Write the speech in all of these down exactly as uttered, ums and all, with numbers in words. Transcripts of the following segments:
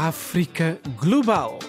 África Global.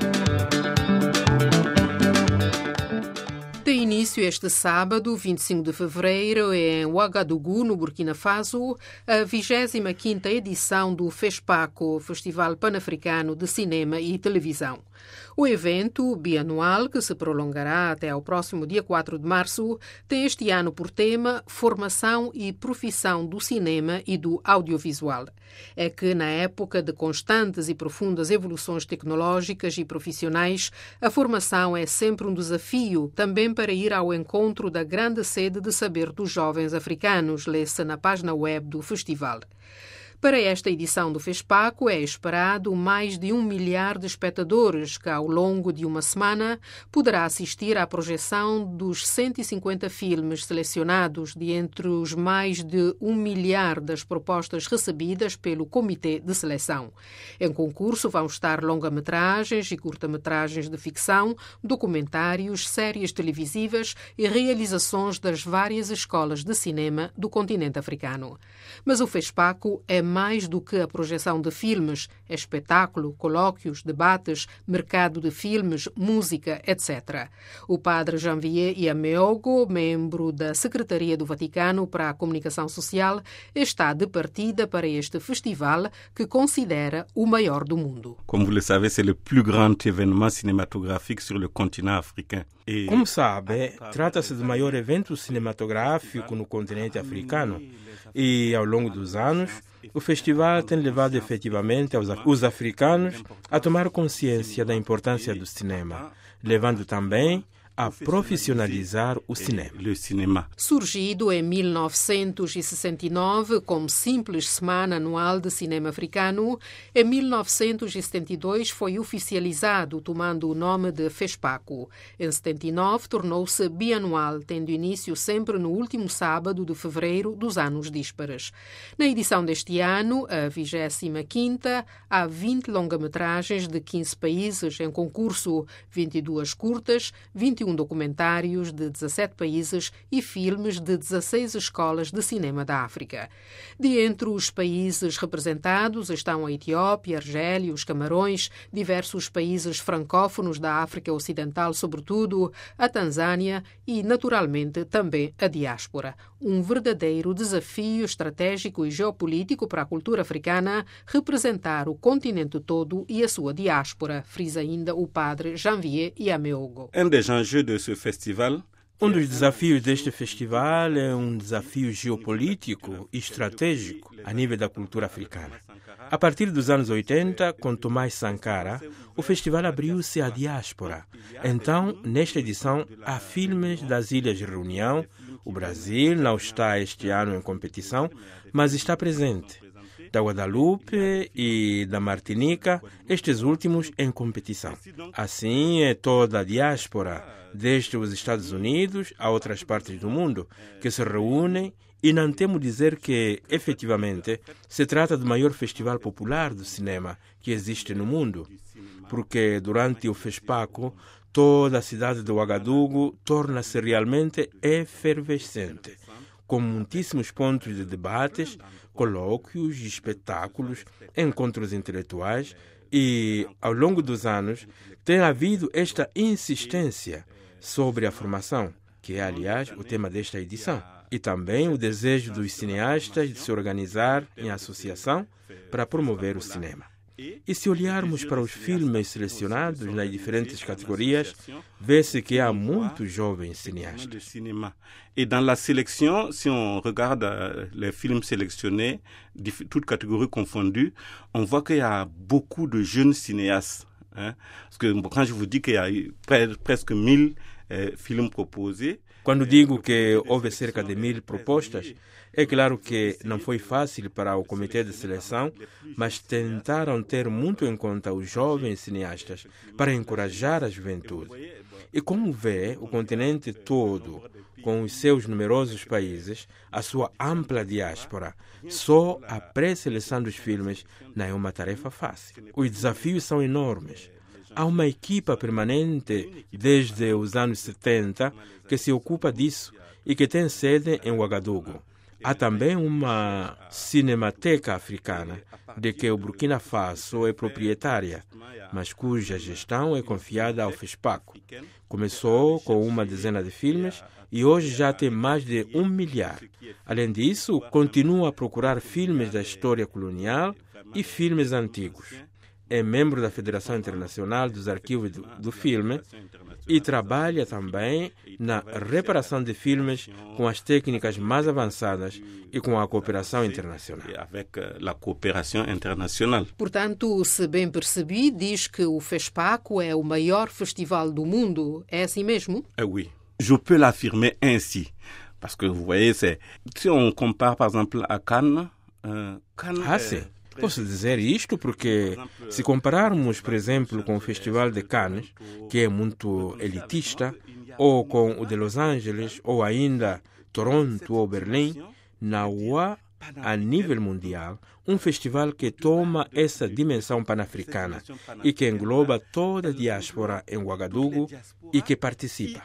Tem início este sábado, vinte e cinco de fevereiro, em Ouagadougou, no Burkina Faso, a vigésima quinta edição do FESPACO, Festival Pan-Africano de Cinema e Televisão. O evento bianual, que se prolongará até ao próximo dia quatro de março, tem este ano por tema Formação e Profissão do Cinema e do Audiovisual. É que, na época de constantes e profundas evoluções tecnológicas e profissionais, a formação é sempre um desafio, também para ir ao encontro da grande sede de saber dos jovens africanos, lê-se na página web do festival. Para esta edição do FESPACO é esperado mais de um milhar de espectadores que, ao longo de uma semana, poderá assistir à projeção dos cento e cinquenta filmes selecionados de entre os mais de um milhar das propostas recebidas pelo Comitê de Seleção. Em concurso vão estar longa-metragens e curta-metragens de ficção, documentários, séries televisivas e realizações das várias escolas de cinema do continente africano. Mas o FESPACO é mais do que a projeção de filmes, é espetáculo, colóquios, debates, mercado de filmes, música, etcétera. O padre Janvier Iameogo, membro da Secretaria do Vaticano para a Comunicação Social, está de partida para este festival que considera o maior do mundo. Como vous le savez, c'est le plus grand événement cinématographique sur le continent africain. Como sabe, trata-se do maior evento cinematográfico no continente africano e, ao longo dos anos, o festival tem levado efetivamente os africanos a tomar consciência da importância do cinema, levando também a profissionalizar o cinema. Surgido em mil novecentos e sessenta e nove como simples semana anual de cinema africano, em mil novecentos e setenta e dois foi oficializado, tomando o nome de FESPACO. Em setenta e nove tornou-se bianual, tendo início sempre no último sábado de fevereiro dos anos díspares. Na edição deste ano, a vigésima quinta, há vinte longa-metragens de quinze países em concurso, vinte e duas curtas, vinte e um documentários de dezassete países e filmes de dezasseis escolas de cinema da África. De entre os países representados estão a Etiópia, Argélia, os Camarões, diversos países francófonos da África Ocidental, sobretudo, a Tanzânia e, naturalmente, também a diáspora. Um verdadeiro desafio estratégico e geopolítico para a cultura africana representar o continente todo e a sua diáspora, frisa ainda o padre Janvier Iameogo. Um dos enjeux de ce festival Um dos desafios deste festival é um desafio geopolítico e estratégico a nível da cultura africana. A partir dos anos oitenta, com Thomas Sankara, o festival abriu-se à diáspora. Então, nesta edição, há filmes das Ilhas de Reunião. O Brasil não está este ano em competição, mas está presente. Da Guadalupe e da Martinica, estes últimos em competição. Assim é toda a diáspora, desde os Estados Unidos a outras partes do mundo, que se reúnem e não temo dizer que, efetivamente, se trata do maior festival popular do cinema que existe no mundo, porque durante o FESPACO toda a cidade de Ouagadougou torna-se realmente efervescente, com muitíssimos pontos de debates, colóquios, espetáculos, encontros intelectuais e, ao longo dos anos, tem havido esta insistência sobre a formação, que é, aliás, o tema desta edição, e também o desejo dos cineastas de se organizar em associação para promover o cinema. E se olharmos para os filmes selecionados nas diferentes categorias, vê-se que há muitos jovens cineastas. Et dans la sélection, si on regarde les films sélectionnés, toutes catégories confondues, on voit qu'il y a beaucoup de jeunes cinéastes. Hein? Parce que quand je vous dis qu'il y a presque mille euh, films proposés, Quando digo que houve cerca de mil propostas, é claro que não foi fácil para o comitê de seleção, mas tentaram ter muito em conta os jovens cineastas para encorajar a juventude. E como vê, o continente todo, com os seus numerosos países, a sua ampla diáspora, só a pré-seleção dos filmes não é uma tarefa fácil. Os desafios são enormes. Há uma equipa permanente desde os anos setenta que se ocupa disso e que tem sede em Ouagadougou. Há também uma cinemateca africana, de que o Burkina Faso é proprietária, mas cuja gestão é confiada ao FESPACO. Começou com uma dezena de filmes e hoje já tem mais de um milhar. Além disso, continua a procurar filmes da história colonial e filmes antigos. É membro da Federação Internacional dos Arquivos do, do Filme e trabalha também na reparação de filmes com as técnicas mais avançadas e com a cooperação internacional. Avec la coopération internationale. Portanto, se bem percebi, diz que o FESPACO é o maior festival do mundo. É assim mesmo? Eh oui, je peux l'affirmer ainsi. Parce que vous voyez, c'est... si on compare par exemple à Cannes, euh, Cannes Ah, sim. Posso dizer isto porque, se compararmos, por exemplo, com o Festival de Cannes, que é muito elitista, ou com o de Los Angeles, ou ainda Toronto ou Berlim, não há, a nível mundial, um festival que toma essa dimensão pan-africana e que engloba toda a diáspora em Ouagadougou e que participa.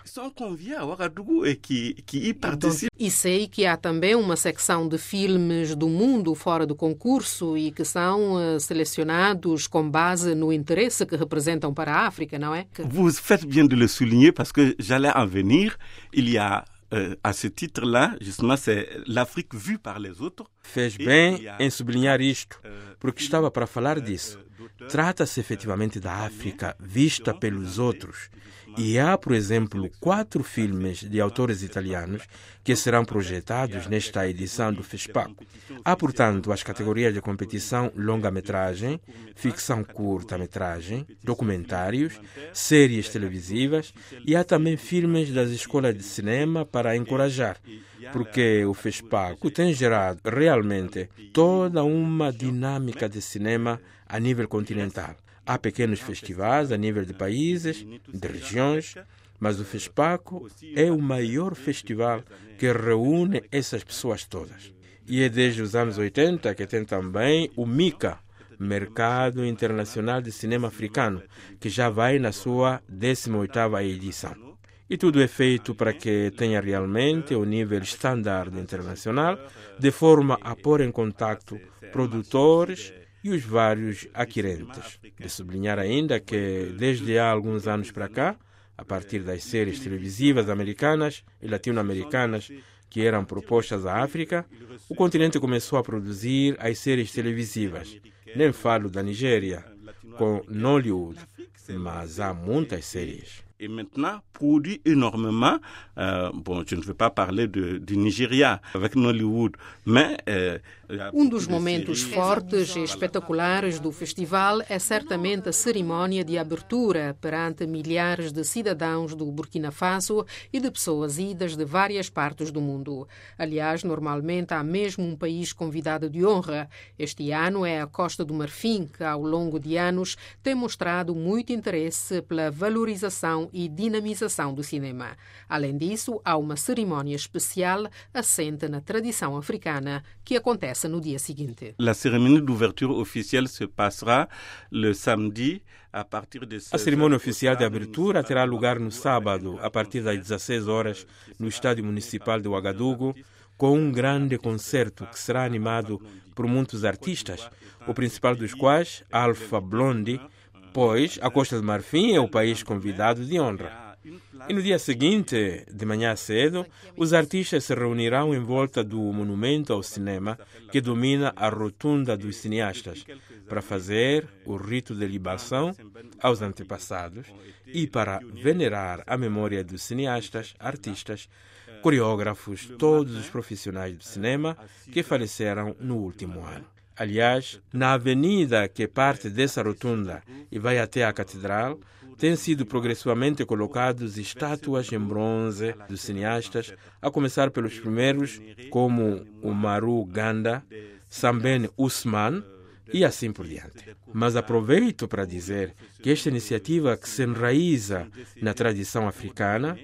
E sei que há também uma secção de filmes do mundo fora do concurso e que são uh, selecionados com base no interesse que representam para a África, não é? Vous faites bien de le souligner parce que j'allais en venir. Il y a Euh, à ce titre-là, justement, c'est l'Afrique vue par les autres. Fez bem em sublinhar isto, porque estava para falar disso. Trata-se efetivamente da África vista pelos outros. E há, por exemplo, quatro filmes de autores italianos que serão projetados nesta edição do FESPACO. Há, portanto, as categorias de competição longa-metragem, ficção curta-metragem, documentários, séries televisivas e há também filmes das escolas de cinema para encorajar, porque o FESPACO tem gerado realmente toda uma dinâmica de cinema a nível continental. Há pequenos festivais a nível de países, de regiões, mas o FESPACO é o maior festival que reúne essas pessoas todas. E é desde os anos oitenta que tem também o MICA, Mercado Internacional de Cinema Africano, que já vai na sua décima oitava edição. E tudo é feito para que tenha realmente o nível standard internacional, de forma a pôr em contacto produtores e os vários adquirentes. De sublinhar ainda que, desde há alguns anos para cá, a partir das séries televisivas americanas e latino-americanas que eram propostas à África, o continente começou a produzir as séries televisivas. Nem falo da Nigéria, com Nollywood, mas há muitas séries. Et maintenant, produit énormément. Euh, bon, je ne veux pas parler de, de Nigeria avec Nollywood, mais... Euh, um dos momentos fortes e espetaculares do festival é certamente a cerimónia de abertura perante milhares de cidadãos do Burkina Faso e de pessoas idas de várias partes do mundo. Aliás, normalmente há mesmo um país convidado de honra. Este ano é a Costa do Marfim, que ao longo de anos tem mostrado muito interesse pela valorização e dinamização do cinema. Além disso, há uma cerimónia especial assente na tradição africana que acontece no dia seguinte. La cérémonie d'ouverture officielle se passera le samedi a partir de A cerimônia oficial de abertura terá lugar no sábado, a partir das dezesseis horas, no Estádio Municipal de Ouagadougou, com um grande concerto que será animado por muitos artistas, o principal dos quais, Alpha Blondy, pois a Costa do Marfim é o país convidado de honra. E no dia seguinte, de manhã cedo, os artistas se reunirão em volta do monumento ao cinema que domina a rotunda dos cineastas, para fazer o rito de libação aos antepassados e para venerar a memória dos cineastas, artistas, coreógrafos, todos os profissionais do cinema que faleceram no último ano. Aliás, na avenida que parte dessa rotunda e vai até a catedral, têm sido progressivamente colocados estátuas em bronze dos cineastas, a começar pelos primeiros, como Umaru Ganda, Sambene Usman e assim por diante. Mas aproveito para dizer que esta iniciativa, que se enraiza na tradição africana,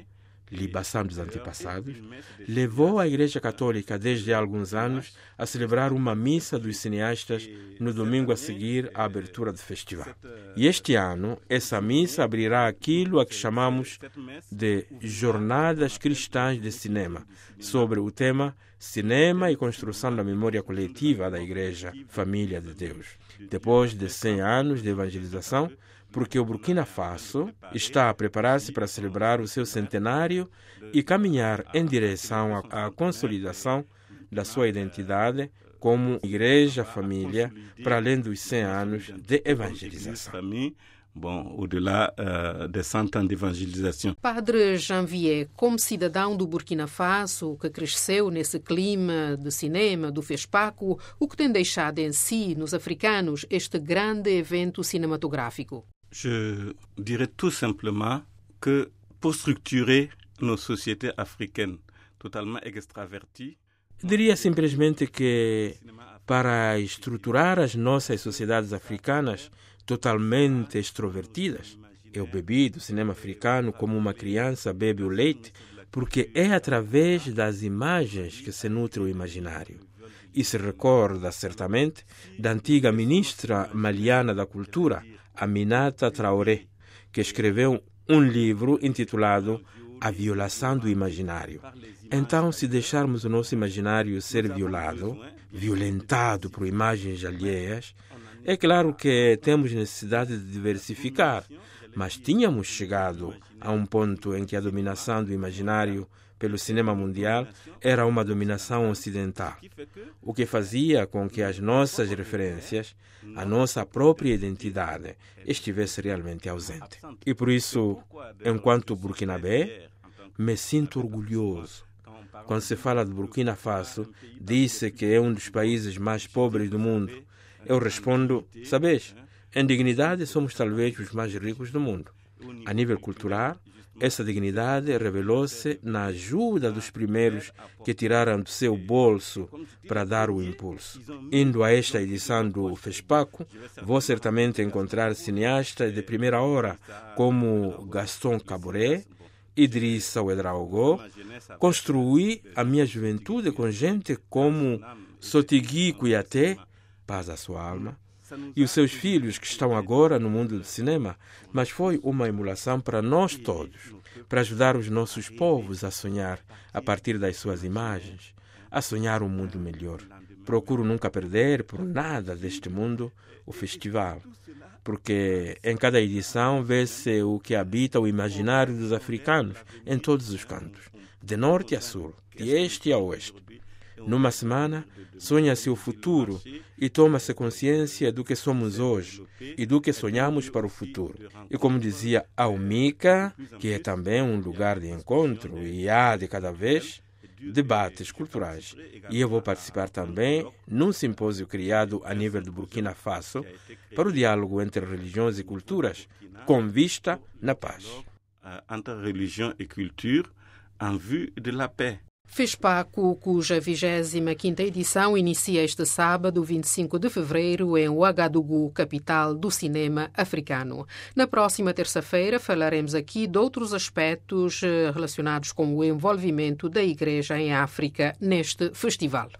libação dos antepassados, levou a Igreja Católica desde há alguns anos a celebrar uma missa dos cineastas no domingo a seguir à abertura do festival. E este ano, essa missa abrirá aquilo a que chamamos de Jornadas Cristãs de Cinema, sobre o tema Cinema e Construção da Memória Coletiva da Igreja Família de Deus. Depois de cem anos de evangelização, porque o Burkina Faso está a preparar-se para celebrar o seu centenário e caminhar em direção à, à consolidação da sua identidade como igreja-família para além dos cem anos de evangelização. Bom, au-delà uh, de cent ans d'évangélisation. Padre Janvier, como cidadão do Burkina Faso, que cresceu nesse clima de cinema, do FESPACO, o que tem deixado em si, nos africanos, este grande evento cinematográfico? Je dirais tout simplement que pour structurer nos sociétés africaines totalement extraverties, diria simplesmente que para estruturar as nossas sociedades africanas totalmente extrovertidas, eu bebi do cinema africano como uma criança bebe o leite, porque é através das imagens que se nutre o imaginário. E se recorda certamente da antiga ministra maliana da Cultura, Aminata Traoré, que escreveu um livro intitulado A Violação do Imaginário. Então, se deixarmos o nosso imaginário ser violado, violentado por imagens alheias, é claro que temos necessidade de diversificar, mas tínhamos chegado a um ponto em que a dominação do imaginário pelo cinema mundial era uma dominação ocidental, o que fazia com que as nossas referências, a nossa própria identidade, estivesse realmente ausente. E por isso, enquanto burkinabé, me sinto orgulhoso. Quando se fala de Burkina Faso, disse que é um dos países mais pobres do mundo. Eu respondo, sabes, em dignidade somos talvez os mais ricos do mundo. A nível cultural, essa dignidade revelou-se na ajuda dos primeiros que tiraram do seu bolso para dar o impulso. Indo a esta edição do FESPACO, vou certamente encontrar cineastas de primeira hora como Gaston Caboret, Idrissa Ouedraogo. Construí a minha juventude com gente como Sotigui Kouyaté, paz à sua alma, e os seus filhos que estão agora no mundo do cinema, mas foi uma emulação para nós todos, para ajudar os nossos povos a sonhar a partir das suas imagens, a sonhar um mundo melhor. Procuro nunca perder por nada deste mundo o festival, porque em cada edição vê-se o que habita o imaginário dos africanos em todos os cantos, de norte a sul, de este a oeste. Numa semana, sonha-se o futuro e toma-se consciência do que somos hoje e do que sonhamos para o futuro. E como dizia Almica, que é também um lugar de encontro e há de cada vez debates culturais. E eu vou participar também num simpósio criado a nível do Burkina Faso para o diálogo entre religiões e culturas, com vista na paz. Entre religião e cultura, em vue de la paix. FESPACO, cuja vigésima quinta edição inicia este sábado, vinte e cinco de fevereiro, em Ouagadougou, capital do cinema africano. Na próxima terça-feira falaremos aqui de outros aspectos relacionados com o envolvimento da Igreja em África neste festival.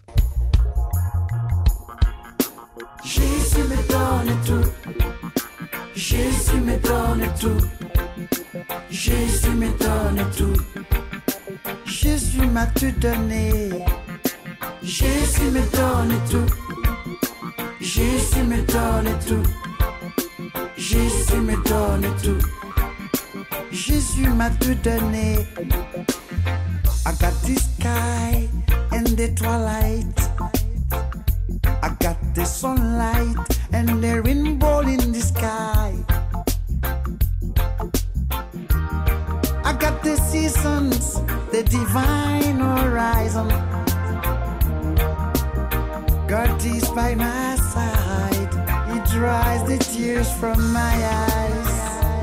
Jésus me donne tout, Jésus me donne tout, Jésus me donne tout. Jésus m'a tout donné, Jésus me donne tout, Jésus me donne tout, Jésus me donne tout, Jésus m'a tout donné. I got the sky and the twilight, I got the sunlight and the rainbow in the sky, I got the seasons, the divine horizon. God is by my side, He dries the tears from my eyes.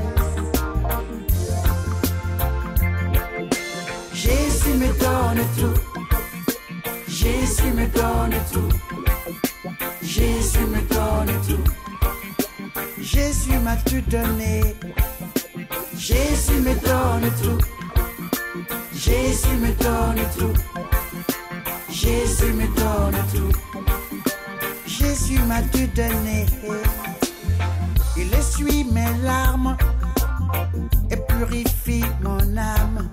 Jésus me donne tout, Jésus me donne tout, Jésus me donne tout, Jésus m'a tout donné, Jésus me donne tout, Jésus me donne tout. Jésus me donne tout. Jésus m'a tout donné. Il essuie mes larmes et purifie mon âme.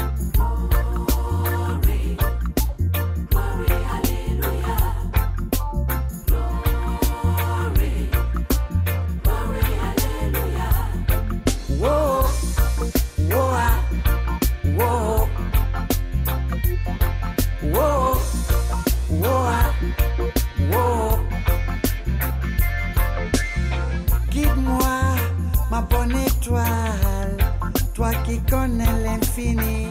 Glory, glory, hallelujah. Glory, glory, hallelujah. Whoa, whoa, whoa, whoa, whoa, whoa. Guide-moi, ma bonne étoile, toi qui connais l'infini.